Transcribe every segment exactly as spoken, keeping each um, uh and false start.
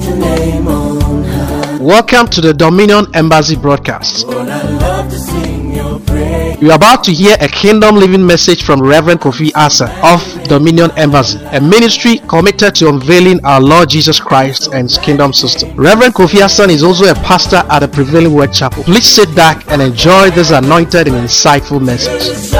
your name on high. Welcome to the Dominion Embassy broadcast. Lord, I love to sing your praise. You are about to hear a kingdom living message from Reverend Kofi Asa of Dominion Embassy, a ministry committed to unveiling our Lord Jesus Christ and His kingdom system. Reverend Kofi Asa is also a pastor at the Prevailing Word Chapel. Please sit back and enjoy this anointed and insightful message.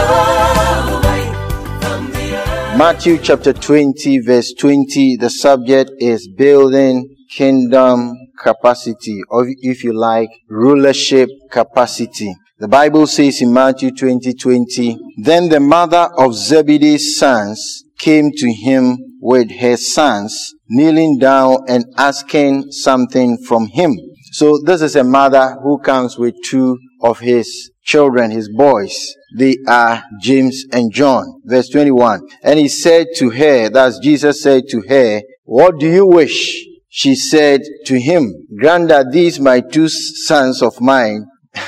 Matthew chapter twenty, verse twenty. The subject is building kingdom capacity, or if you like, rulership capacity. The Bible says in Matthew twenty twenty, then the mother of Zebedee's sons came to him with her sons, kneeling down and asking something from him. So this is a mother who comes with two of his children, his boys. They are James and John. Verse twenty-one. And he said to her, that's Jesus said to her, what do you wish? She said to him, grant that these my two sons of mine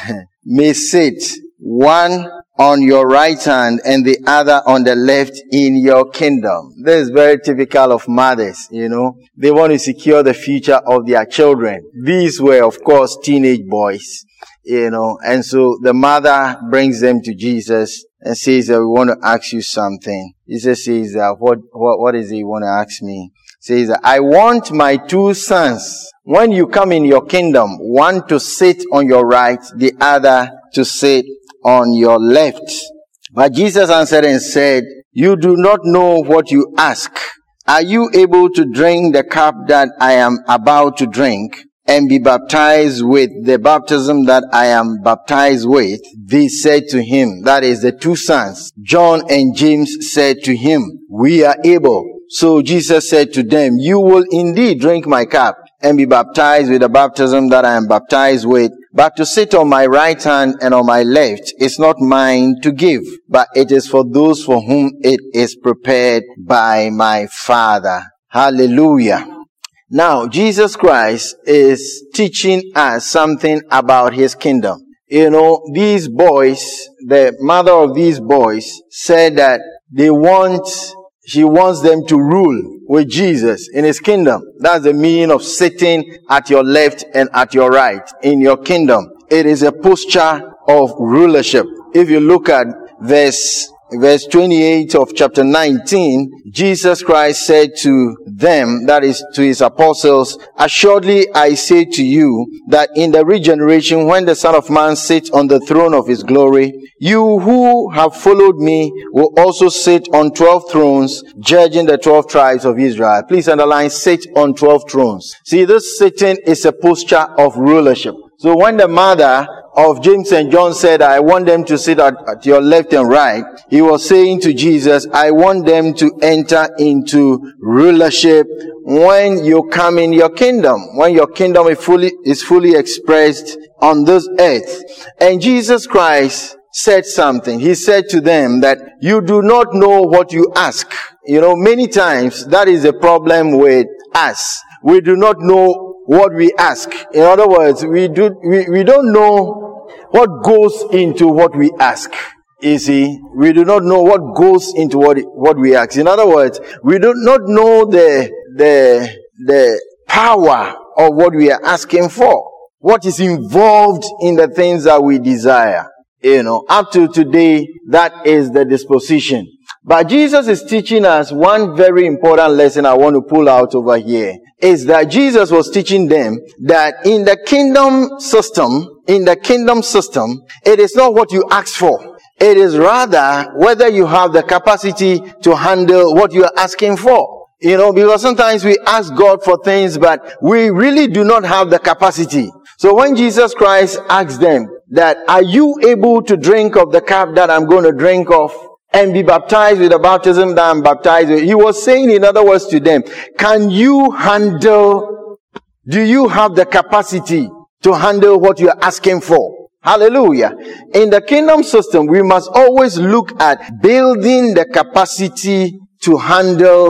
may sit, one on your right hand and the other on the left in your kingdom. This is very typical of mothers, you know. They want to secure the future of their children. These were, of course, teenage boys, you know. And so the mother brings them to Jesus and says that we want to ask you something. Jesus says, uh, what, what, what is it you want to ask me? Says, I want my two sons, when you come in your kingdom, one to sit on your right, the other to sit on your left. But Jesus answered and said, you do not know what you ask. Are you able to drink the cup that I am about to drink and be baptized with the baptism that I am baptized with? They said to him, that is the two sons, John and James said to him, we are able. So Jesus said to them, you will indeed drink my cup and be baptized with the baptism that I am baptized with. But to sit on my right hand and on my left is not mine to give, but it is for those for whom it is prepared by my Father. Hallelujah. Now, Jesus Christ is teaching us something about His kingdom. You know, these boys, the mother of these boys said that they want She wants them to rule with Jesus in His kingdom. That's the meaning of sitting at your left and at your right in your kingdom. It is a posture of rulership. If you look at verse Verse twenty-eight of chapter nineteen, Jesus Christ said to them, that is to His apostles, assuredly I say to you that in the regeneration when the Son of Man sits on the throne of His glory, you who have followed me will also sit on twelve thrones, judging the twelve tribes of Israel. Please underline, sit on twelve thrones. See, this sitting is a posture of rulership. So when the mother of James and John said, I want them to sit at, at your left and right, he was saying to Jesus, I want them to enter into rulership when you come in your kingdom, when your kingdom is fully, is fully expressed on this earth. And Jesus Christ said something. He said to them that you do not know what you ask. You know, many times that is a problem with us. We do not know what we ask. In other words, we do, we, we don't know what goes into what we ask. You see, we do not know what goes into what, what we ask. In other words, we do not know the, the, the power of what we are asking for. What is involved in the things that we desire. You know, up to today, that is the disposition. But Jesus is teaching us one very important lesson I want to pull out over here. Is that Jesus was teaching them that in the kingdom system, in the kingdom system, it is not what you ask for. It is rather whether you have the capacity to handle what you are asking for. You know, because sometimes we ask God for things, but we really do not have the capacity. So when Jesus Christ asked them that, are you able to drink of the cup that I'm going to drink of? And be baptized with the baptism that I'm baptized with. He was saying, in other words, to them, can you handle, do you have the capacity to handle what you're asking for? Hallelujah. In the kingdom system, we must always look at building the capacity to handle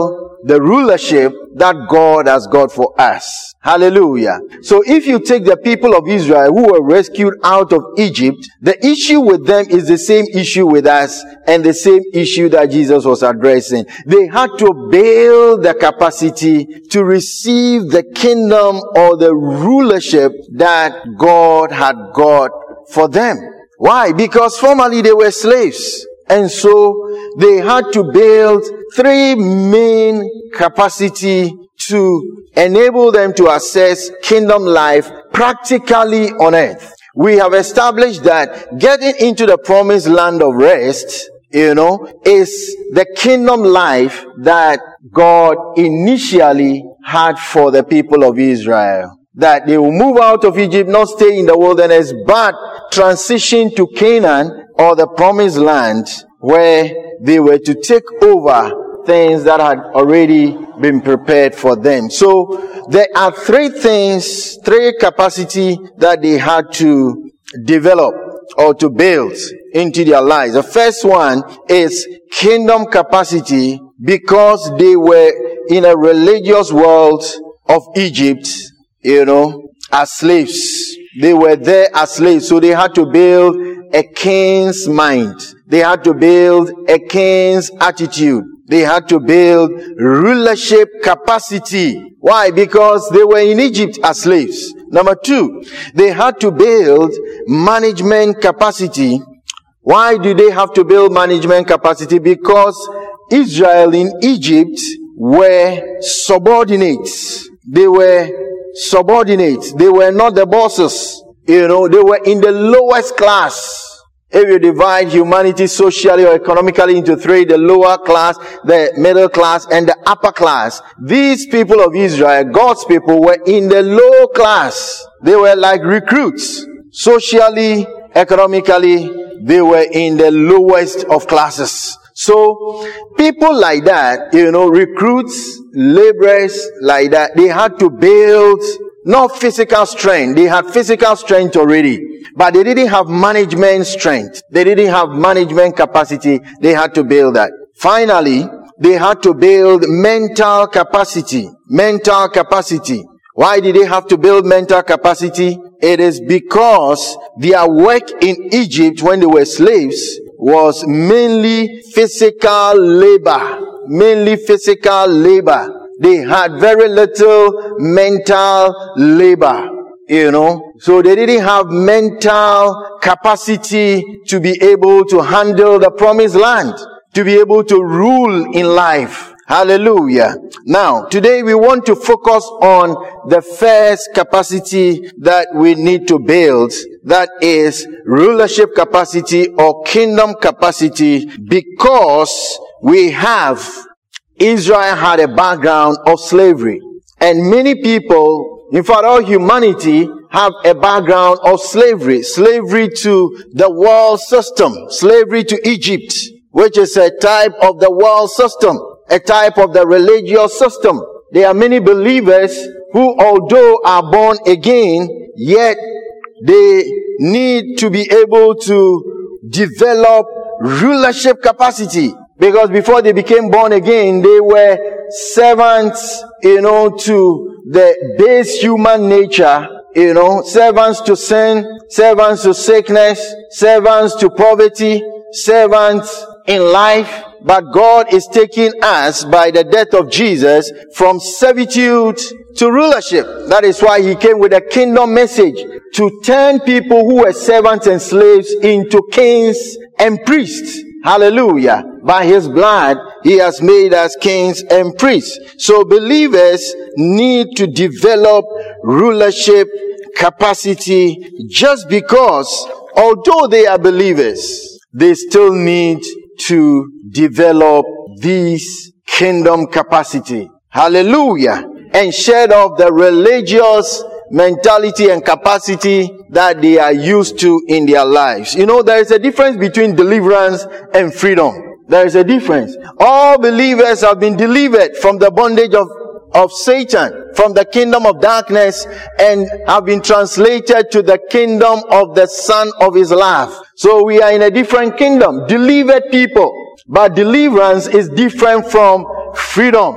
the rulership that God has got for us. Hallelujah. So if you take the people of Israel who were rescued out of Egypt, the issue with them is the same issue with us and the same issue that Jesus was addressing. They had to build the capacity to receive the kingdom or the rulership that God had got for them. Why? Because formerly they were slaves. And so they had to build three main capacity to enable them to access kingdom life practically on earth. We have established that getting into the promised land of rest, you know, is the kingdom life that God initially had for the people of Israel. That they will move out of Egypt, not stay in the wilderness, but transition to Canaan or the promised land where they were to take over things that had already been prepared for them. So there are three things, three capacity that they had to develop or to build into their lives. The first one is kingdom capacity because they were in a religious world of Egypt, you know, as slaves. They were there as slaves, so they had to build a king's mind. They had to build a king's attitude. They had to build rulership capacity. Why? Because they were in Egypt as slaves. Number two, they had to build management capacity. Why do they have to build management capacity? Because Israel in Egypt were subordinates. They were subordinates. They were not the bosses. You know, they were in the lowest class. If you divide humanity socially or economically into three, the lower class, the middle class, and the upper class, these people of Israel, God's people, were in the low class. They were like recruits. Socially, economically, they were in the lowest of classes. So, people like that, you know, recruits, laborers like that, they had to build not physical strength. They had physical strength already, but they didn't have management strength. They didn't have management capacity. They had to build that. Finally, they had to build mental capacity. Mental capacity. Why did they have to build mental capacity? It is because their work in Egypt when they were slaves was mainly physical labor. Mainly physical labor. They had very little mental labor, you know. So they didn't have mental capacity to be able to handle the promised land, to be able to rule in life. Hallelujah. Now, today we want to focus on the first capacity that we need to build. That is rulership capacity or kingdom capacity, because we have Israel had a background of slavery. And many people, in fact all humanity, have a background of slavery. Slavery to the world system. Slavery to Egypt, which is a type of the world system. A type of the religious system. There are many believers who, although are born again, yet they need to be able to develop rulership capacity. Because before they became born again, they were servants, you know, to the base human nature, you know, servants to sin, servants to sickness, servants to poverty, servants in life. But God is taking us by the death of Jesus from servitude to rulership. That is why He came with a kingdom message to turn people who were servants and slaves into kings and priests. Hallelujah. By His blood, He has made us kings and priests. So believers need to develop rulership capacity, just because although they are believers, they still need to develop this kingdom capacity. Hallelujah. And shed off the religious mentality and capacity that they are used to in their lives. You know, there is a difference between deliverance and freedom. There is a difference. All believers have been delivered from the bondage of, of Satan, from the kingdom of darkness, and have been translated to the kingdom of the Son of His love. So we are in a different kingdom. Delivered people. But deliverance is different from freedom.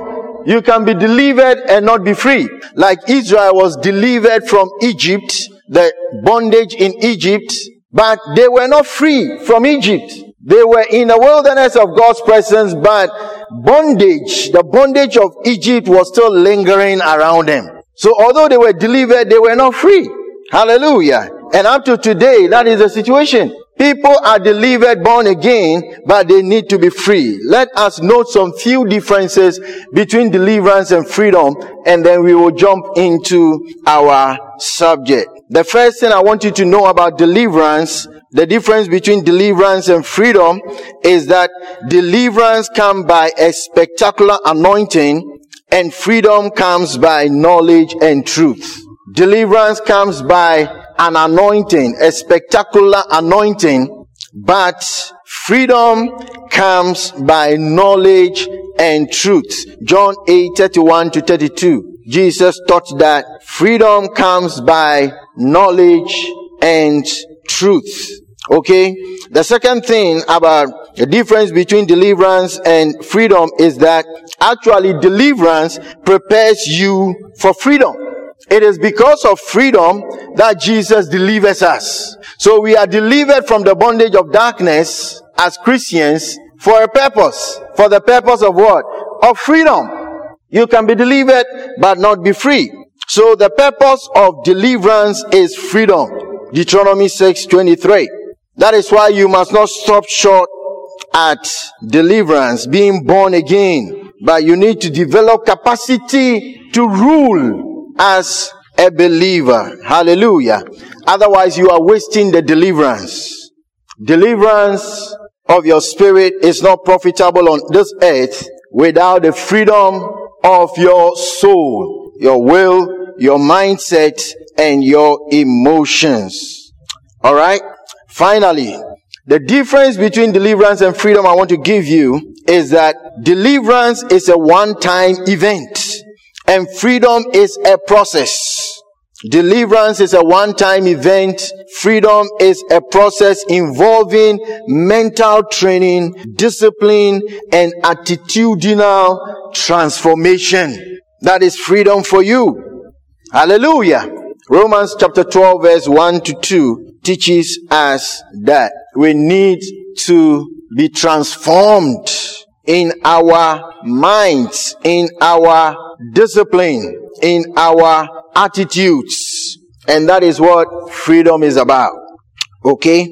You can be delivered and not be free. Like Israel was delivered from Egypt, the bondage in Egypt, but they were not free from Egypt. They were in the wilderness of God's presence, but bondage, the bondage of Egypt was still lingering around them. So although they were delivered, they were not free. Hallelujah. And up to today, that is the situation. People are delivered, born again, but they need to be free. Let us note some few differences between deliverance and freedom, and then we will jump into our subject. The first thing I want you to know about deliverance, the difference between deliverance and freedom, is that deliverance comes by a spectacular anointing, and freedom comes by knowledge and truth. Deliverance comes by an anointing, a spectacular anointing, but freedom comes by knowledge and truth. John eight, thirty-one to thirty-two. Jesus taught that freedom comes by knowledge and truth. Okay? The second thing about the difference between deliverance and freedom is that actually deliverance prepares you for freedom. It is because of freedom that Jesus delivers us. So we are delivered from the bondage of darkness as Christians for a purpose. For the purpose of what? Of freedom. You can be delivered but not be free. So the purpose of deliverance is freedom. Deuteronomy six twenty-three. That is why you must not stop short at deliverance, being born again. But you need to develop capacity to rule as a believer. Hallelujah. Otherwise you are wasting the deliverance. Deliverance of your spirit is not profitable on this earth without the freedom of your soul, your will, your mindset, and your emotions. Alright? Finally, the difference between deliverance and freedom I want to give you is that deliverance is a one-time event. And freedom is a process. Deliverance is a one-time event. Freedom is a process involving mental training, discipline, and attitudinal transformation. That is freedom for you. Hallelujah. Romans chapter twelve verse one to two teaches us that we need to be transformed in our minds, in our discipline, in our attitudes. And that is what freedom is about. Okay?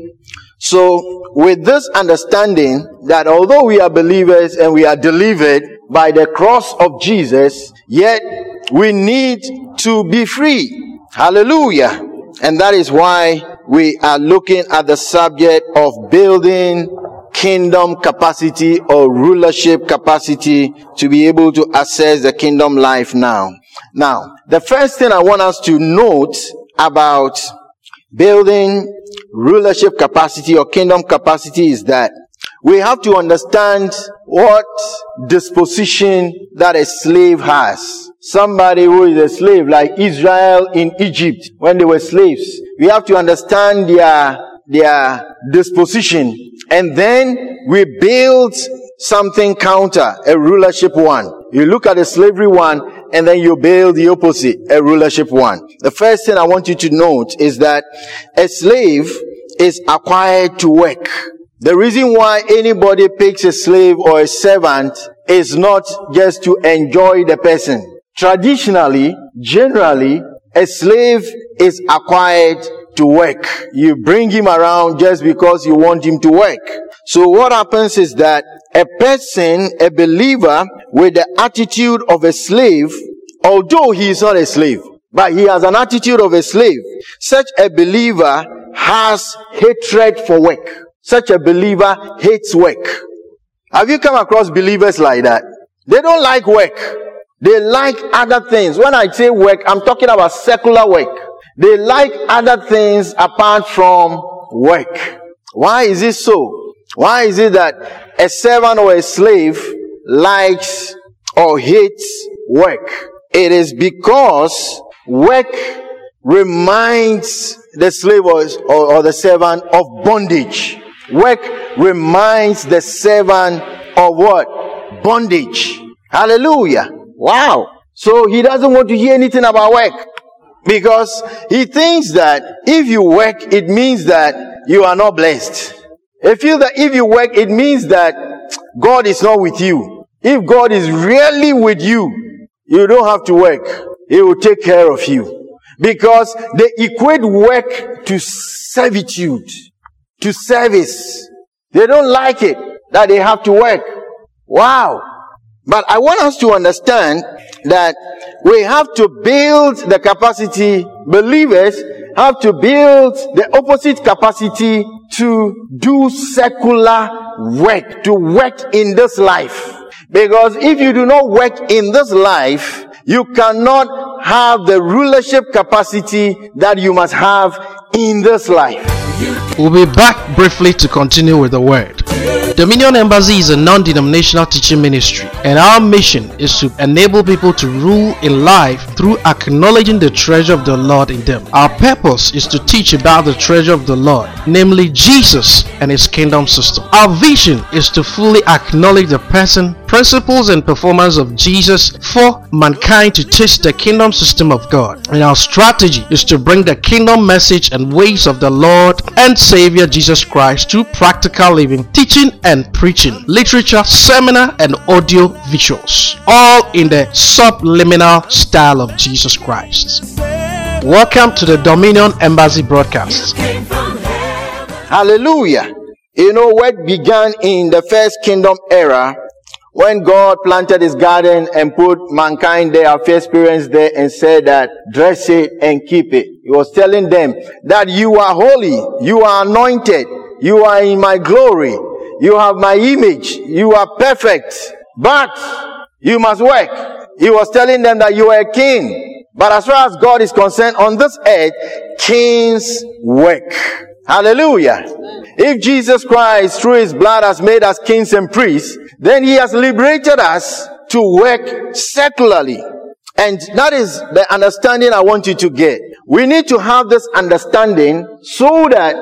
So, with this understanding that although we are believers and we are delivered by the cross of Jesus, yet we need to be free. Hallelujah. And that is why we are looking at the subject of building kingdom capacity or rulership capacity to be able to access the kingdom life now. Now, the first thing I want us to note about building rulership capacity or kingdom capacity is that we have to understand what disposition that a slave has. Somebody who is a slave, like Israel in Egypt, when they were slaves, we have to understand their, their disposition. And then we build something counter, a rulership one. You look at the slavery one, and then you build the opposite, a rulership one. The first thing I want you to note is that a slave is acquired to work. The reason why anybody picks a slave or a servant is not just to enjoy the person. Traditionally, generally, a slave is acquired to work. You bring him around just because you want him to work. So what happens is that a person, a believer with the attitude of a slave, although he is not a slave, but he has an attitude of a slave, such a believer has hatred for work. Such a believer hates work. Have you come across believers like that? They don't like work. They like other things. When I say work, I'm talking about secular work. They like other things apart from work. Why is it so? Why is it that a servant or a slave likes or hates work? It is because work reminds the slave or, or, or the servant of bondage. Work reminds the servant of what? Bondage. Hallelujah. Wow. So he doesn't want to hear anything about work. Because he thinks that if you work, it means that you are not blessed. He feels that if you work, it means that God is not with you. If God is really with you, you don't have to work. He will take care of you. Because they equate work to servitude, to service. They don't like it that they have to work. Wow. But I want us to understand that we have to build the capacity, believers have to build the opposite capacity to do secular work, to work in this life. Because if you do not work in this life, you cannot have the rulership capacity that you must have in this life. We'll be back briefly to continue with the word. Dominion Embassy is a non-denominational teaching ministry, and our mission is to enable people to rule in life through acknowledging the treasure of the Lord in them. Our purpose is to teach about the treasure of the Lord, namely Jesus and His kingdom system. Our vision is to fully acknowledge the person, principles, and performance of Jesus for mankind to taste the kingdom system of God. And our strategy is to bring the kingdom message and ways of the Lord and Savior Jesus Christ to practical living, teaching and preaching, literature, seminar, and audio visuals, all in the subliminal style of Jesus Christ. Welcome to the Dominion Embassy broadcast. Hallelujah. You know what began in the first kingdom era, when God planted His garden and put mankind there, our first parents there, and said that dress it and keep it. He was telling them that you are holy, you are anointed, you are in my glory, you have my image, you are perfect, but you must work. He was telling them that you are a king. But as far as God is concerned, on this earth, kings work. Hallelujah. If Jesus Christ, through His blood, has made us kings and priests, then He has liberated us to work secularly. And that is the understanding I want you to get. We need to have this understanding so that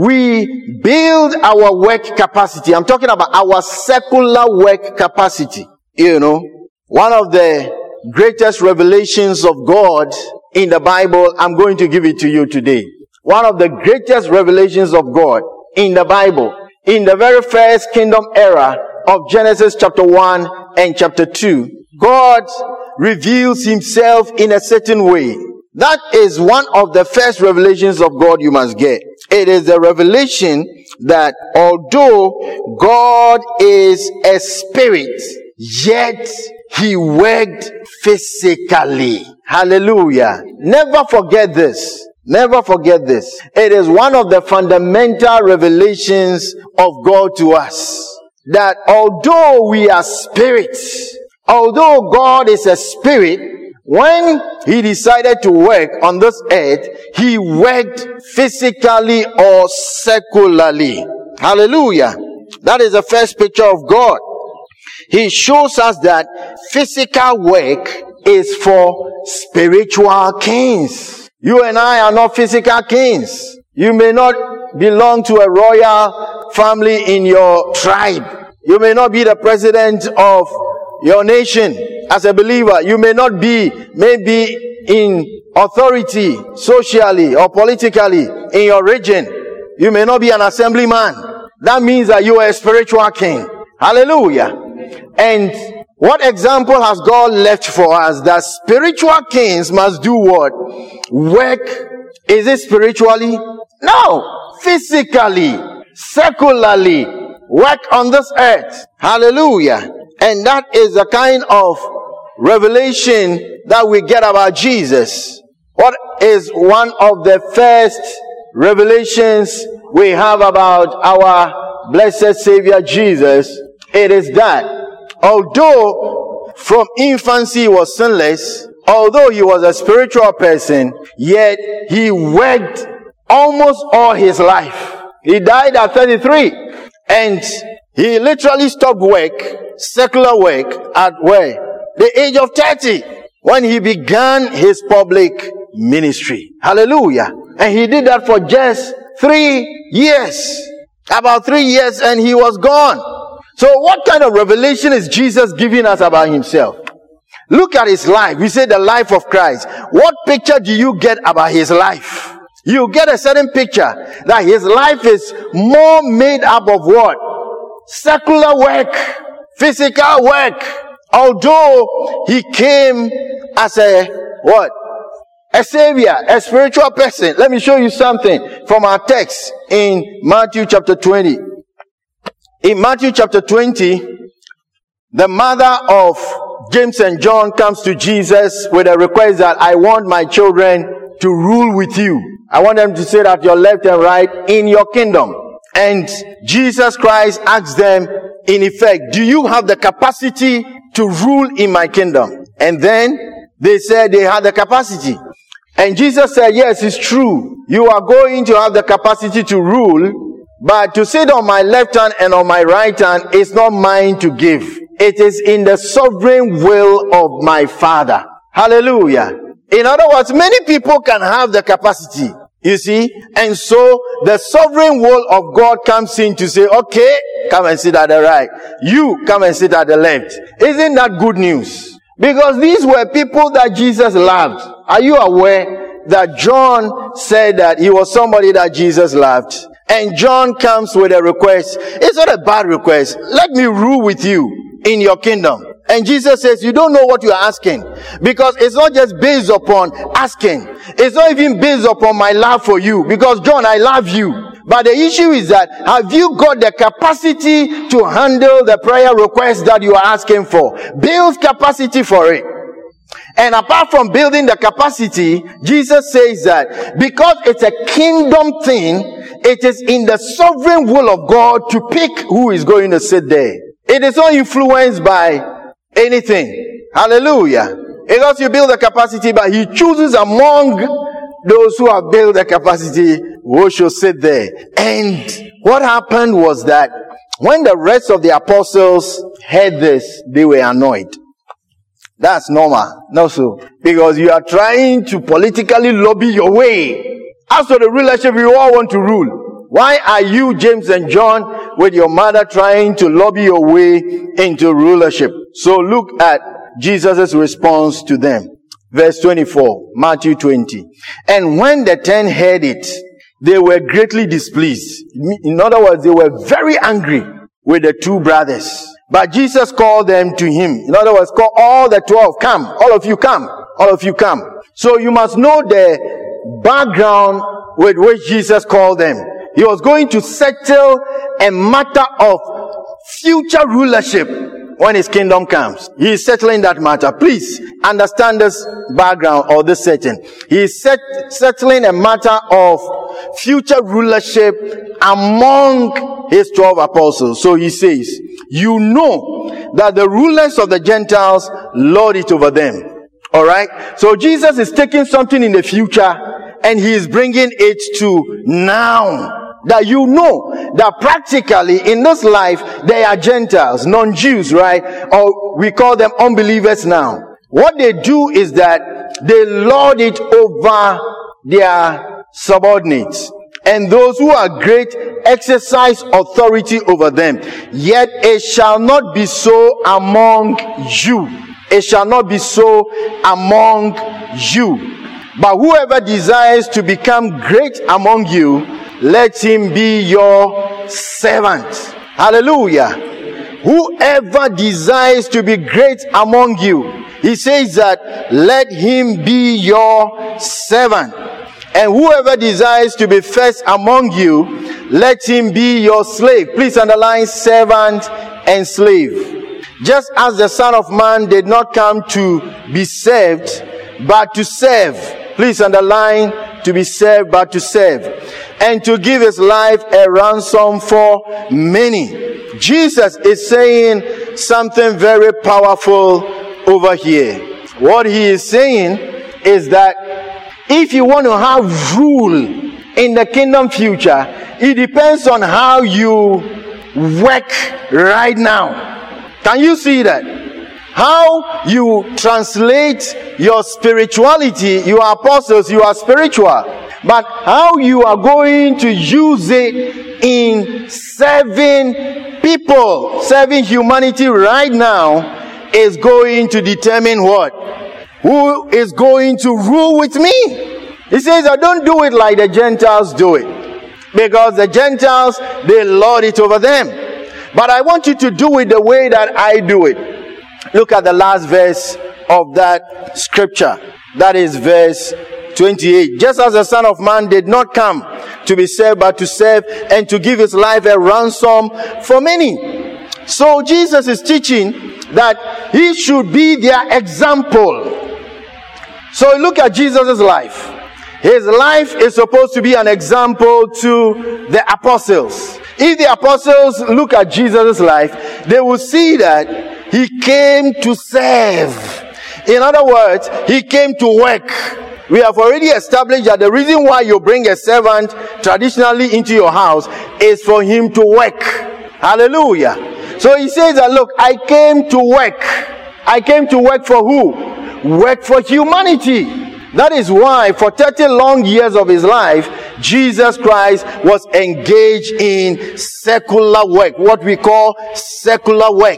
we build our work capacity. I'm talking about our secular work capacity. You know, one of the greatest revelations of God in the Bible, I'm going to give it to you today. One of the greatest revelations of God in the Bible, in the very first kingdom era of Genesis chapter one and chapter two, God reveals Himself in a certain way. That is one of the first revelations of God you must get. It is a revelation that although God is a spirit, yet He worked physically. Hallelujah. Never forget this. Never forget this. It is one of the fundamental revelations of God to us. That although we are spirits, although God is a spirit, when He decided to work on this earth, He worked physically or secularly. Hallelujah. That is the first picture of God. He shows us that physical work is for spiritual kings. You and I are not physical kings. You may not belong to a royal family in your tribe. You may not be the president of your nation as a believer. You may not be maybe in authority socially or politically in your region. You may not be an assemblyman. That means that you are a spiritual king. Hallelujah. And what example has God left for us? That spiritual kings must do what? Work. Is it spiritually? No. Physically. Secularly. Work on this earth. Hallelujah. And that is the kind of revelation that we get about Jesus. What is one of the first revelations we have about our blessed Savior Jesus? It is that although from infancy he was sinless, although he was a spiritual person, yet he worked almost all his life. He died at thirty-three, and he literally stopped work, secular work, at where? The age of thirty, when he began his public ministry. Hallelujah. And he did that for just three years. About three years and he was gone. So what kind of revelation is Jesus giving us about Himself? Look at his life. We say the life of Christ. What picture do you get about his life? You get a certain picture that his life is more made up of what? Secular work, physical work. Although he came as a what? A savior, a spiritual person. Let me show you something from our text in Matthew chapter twenty. In Matthew chapter twenty, the mother of James and John comes to Jesus with a request that I want my children to rule with you. I want them to sit at your left and right in your kingdom. And Jesus Christ asks them, in effect, do you have the capacity to rule in my kingdom? And then they said they had the capacity. And Jesus said, yes, it's true. You are going to have the capacity to rule, but to sit on my left hand and on my right hand is not mine to give. It is in the sovereign will of my Father. Hallelujah. In other words, many people can have the capacity, you see, and so the sovereign will of God comes in to say, okay, come and sit at the right. You come and sit at the left. Isn't that good news? Because these were people that Jesus loved. Are you aware that John said that he was somebody that Jesus loved? And John comes with a request. It's not a bad request. Let me rule with you in your kingdom. And Jesus says, you don't know what you are asking. Because it's not just based upon asking. It's not even based upon my love for you. Because John, I love you. But the issue is that, have you got the capacity to handle the prayer request that you are asking for? Build capacity for it. And apart from building the capacity, Jesus says that because it's a kingdom thing, it is in the sovereign will of God to pick who is going to sit there. It is not influenced by anything. Hallelujah. Because you build the capacity, but he chooses among those who have built the capacity who should sit there. And what happened was that when the rest of the apostles heard this, they were annoyed. That's normal. No, so. Because you are trying to politically lobby your way. As for the rulership, we all want to rule. Why are you, James and John, with your mother trying to lobby your way into rulership? So look at Jesus' response to them. Verse twenty-four, Matthew twenty. And when the ten heard it, they were greatly displeased. In other words, they were very angry with the two brothers. But Jesus called them to him. In other words, call all the twelve. Come. All of you come. All of you come. So you must know the background with which Jesus called them. He was going to settle a matter of future rulership when his kingdom comes. He is settling that matter. Please understand this background or this setting. He is set, settling a matter of future rulership among his twelve apostles. So he says, you know that the rulers of the Gentiles lord it over them. Alright? So Jesus is taking something in the future and he is bringing it to now. That you know that practically in this life they are Gentiles, non-Jews, right? Or we call them unbelievers now. What they do is that they lord it over their subordinates. And those who are great exercise authority over them. Yet it shall not be so among you. It shall not be so among you. But whoever desires to become great among you, let him be your servant. Hallelujah. Whoever desires to be great among you, he says that let him be your servant. And whoever desires to be first among you, let him be your slave. Please underline servant and slave. Just as the Son of Man did not come to be served, but to serve. Please underline to be served, but to serve. And to give his life a ransom for many. Jesus is saying something very powerful over here. What he is saying is that if you want to have rule in the kingdom future, it depends on how you work right now. Can you see that? How you translate your spirituality, you are apostles, you are spiritual. But how you are going to use it in serving people, serving humanity right now is going to determine what? Who is going to rule with me? He says, I don't do it like the Gentiles do it. Because the Gentiles, they lord it over them. But I want you to do it the way that I do it. Look at the last verse of that scripture. That is verse twenty-eight. Just as the Son of Man did not come to be served, but to serve and to give his life a ransom for many. So Jesus is teaching that he should be their example. So look at Jesus' life. His life is supposed to be an example to the apostles. If the apostles look at Jesus' life, they will see that he came to serve. In other words, he came to work. We have already established that the reason why you bring a servant traditionally into your house is for him to work. Hallelujah. So he says that, look, I came to work. I came to work for who? Work for humanity. That is why for thirty long years of his life, Jesus Christ was engaged in secular work, what we call secular work.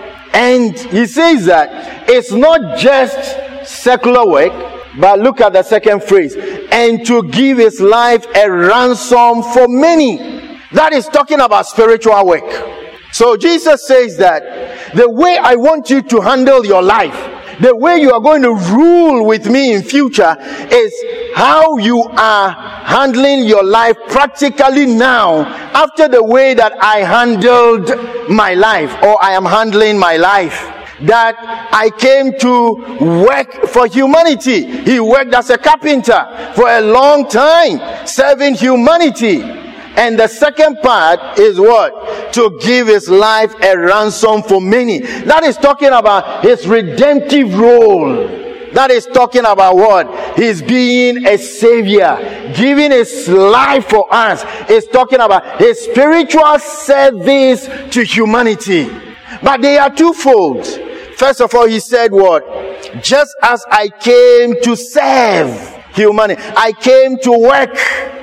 And he says that it's not just secular work, but look at the second phrase, and to give his life a ransom for many. That is talking about spiritual work. So Jesus says that the way I want you to handle your life, the way you are going to rule with me in future, is how you are handling your life practically now, after the way that I handled my life, or I am handling my life. That I came to work for humanity. He worked as a carpenter for a long time, serving humanity. And the second part is what? To give his life a ransom for many. That is talking about his redemptive role. That is talking about what? He's being a savior, giving his life for us. It's talking about his spiritual service to humanity. But they are twofold. First of all, he said what? Just as I came to serve humanity, I came to work,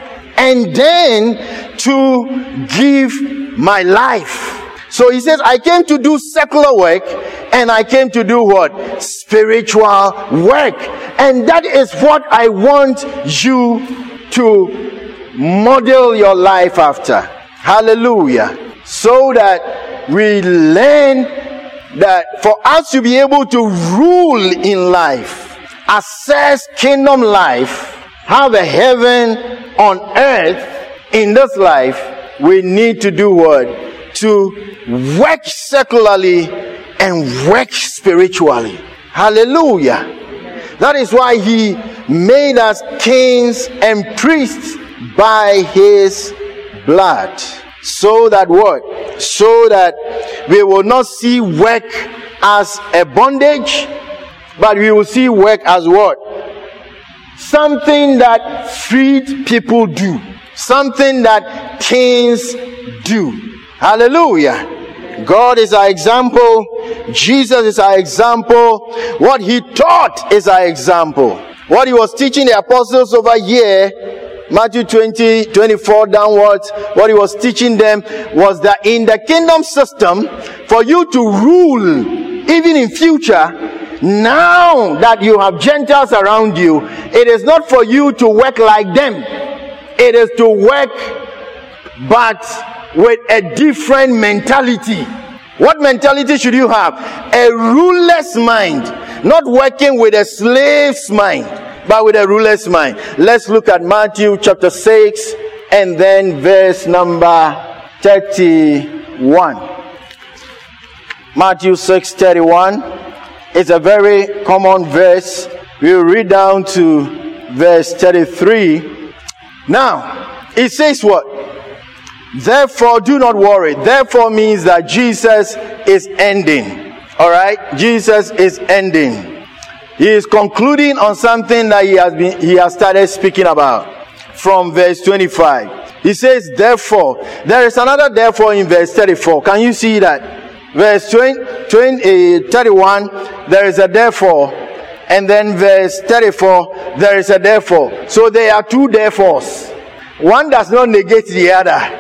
and then to give my life. So he says, I came to do secular work, and I came to do what? Spiritual work. And that is what I want you to model your life after. Hallelujah. So that we learn that for us to be able to rule in life, assess kingdom life, have a heaven on earth in this life, we need to do what? To work secularly and work spiritually. Hallelujah. That is why he made us kings and priests by his blood. So that what? So that we will not see work as a bondage, but we will see work as what? Something that freed people do. Something that kings do. Hallelujah. God is our example. Jesus is our example. What he taught is our example. What he was teaching the apostles over here, Matthew twenty, twenty-four downwards, what he was teaching them was that in the kingdom system, for you to rule, even in future, now that you have Gentiles around you, it is not for you to work like them. It is to work, but with a different mentality. What mentality should you have? A ruler's mind. Not working with a slave's mind, but with a ruler's mind. Let's look at Matthew chapter six and then verse number thirty-one. Matthew six thirty-one. It's a very common verse. We'll read down to verse thirty-three. Now, it says what? Therefore, do not worry. Therefore means that Jesus is ending. Alright? Jesus is ending. He is concluding on something that he has been, he has started speaking about. From verse twenty-five. He says, therefore. There is another therefore in verse thirty-four. Can you see that? Verse twenty, twenty, thirty-one, there is a therefore. And then verse thirty-four, there is a therefore. So there are two therefores. One does not negate the other.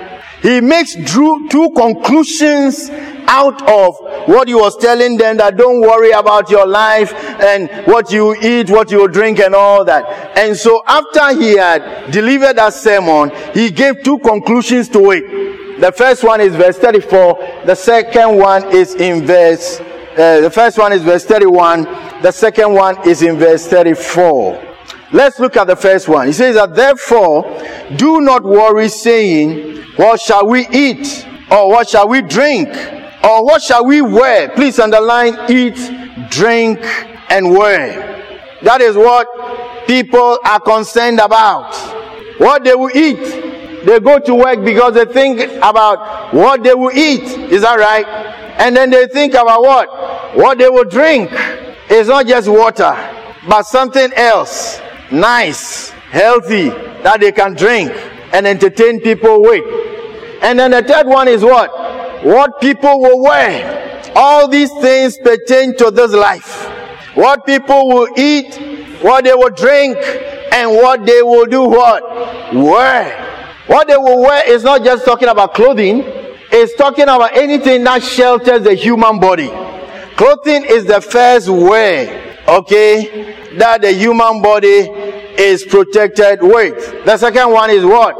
he makes drew two conclusions out of what he was telling them, that don't worry about your life and what you eat, what you drink and all that. And so after he had delivered that sermon, he gave two conclusions to it. The first one is verse thirty-four. The second one is in verse, uh, the first one is verse thirty-one. The second one is in verse thirty-four. Let's look at the first one. He says that therefore do not worry, saying, what shall we eat? Or what shall we drink? Or what shall we wear? Please underline eat, drink, and wear. That is what people are concerned about. What they will eat. They go to work because they think about what they will eat. Is that right? And then they think about what? What they will drink. It's not just water, but something else. Nice, healthy, that they can drink and entertain people with. And then the third one is what? What people will wear. All these things pertain to this life. What people will eat, what they will drink, and what they will do what? Wear. What they will wear is not just talking about clothing. It's talking about anything that shelters the human body. Clothing is the first wear, okay, that the human body is protected with. The second one is what?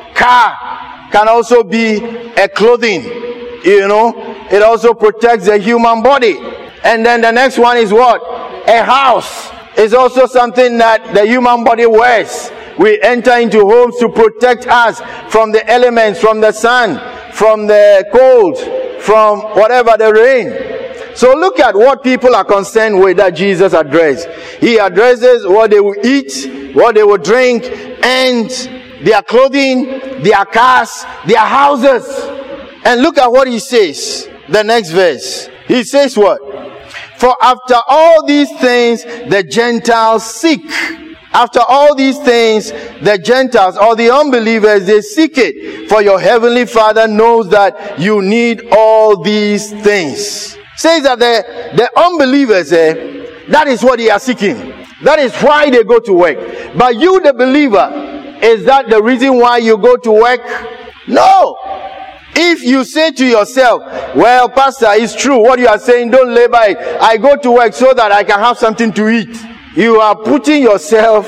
Car can also be a clothing. You know, it also protects the human body. And then the next one is what? A house is also something that the human body wears. We enter into homes to protect us from the elements, from the sun, from the cold, from whatever, the rain. So look at what people are concerned with that Jesus addressed. He addresses what they will eat, what they will drink, and their clothing, their cars, their houses. And look at what he says. The next verse. He says what? For after all these things the Gentiles seek. After all these things the Gentiles or the unbelievers, they seek it. For your heavenly Father knows that you need all these things. Says that the, the unbelievers, eh, that is what they are seeking. That is why they go to work. But you, the believer, is that the reason why you go to work? No. If you say to yourself, well, Pastor, it's true what you are saying, don't labor it. I go to work so that I can have something to eat. You are putting yourself,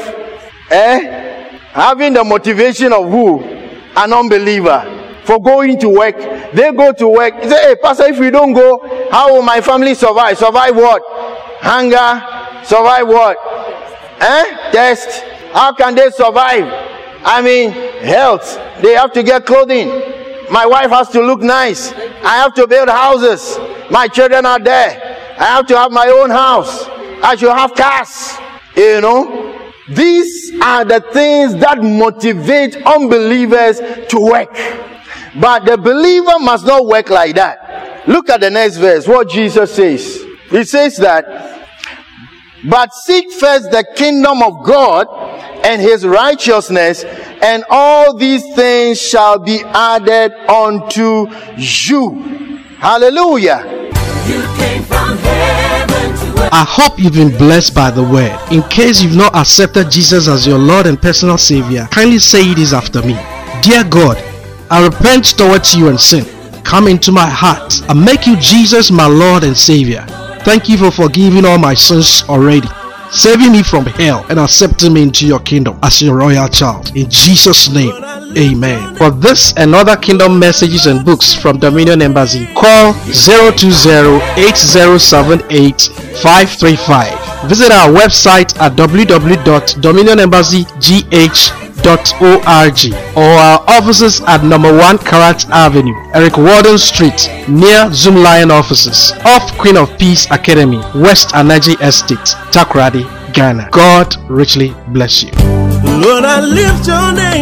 eh, having the motivation of who? An unbeliever. For going to work. They go to work. They say, hey, Pastor, if we don't go, how will my family survive? Survive what? Hunger. Survive what? Eh? Test. How can they survive? I mean, health. They have to get clothing. My wife has to look nice. I have to build houses. My children are there. I have to have my own house. I should have cars. You know? These are the things that motivate unbelievers to work. But the believer must not work like that. Look at the next verse, what Jesus says. He says that, but seek first the kingdom of God and his righteousness, and all these things shall be added unto you. Hallelujah. You came from heaven to earth. I hope you've been blessed by the word. In case you've not accepted Jesus as your Lord and personal Savior, kindly say this after me. Dear God, I repent towards you and sin. Come into my heart and make you Jesus my Lord and Savior. Thank you for forgiving all my sins already, saving me from hell and accepting me into your kingdom as your royal child. In Jesus' name, amen. For this and other kingdom messages and books from Dominion Embassy, call zero two zero, eight zero seven eight, five three five. Visit our website at w w w dot dominion embassy g h dot org or our offices at number one Karat Avenue, Eric Warden Street, near Zoom Lion offices, off Queen of Peace Academy, West Anaji Estate, Takoradi, Ghana. God richly bless you. Lord, I lift your name.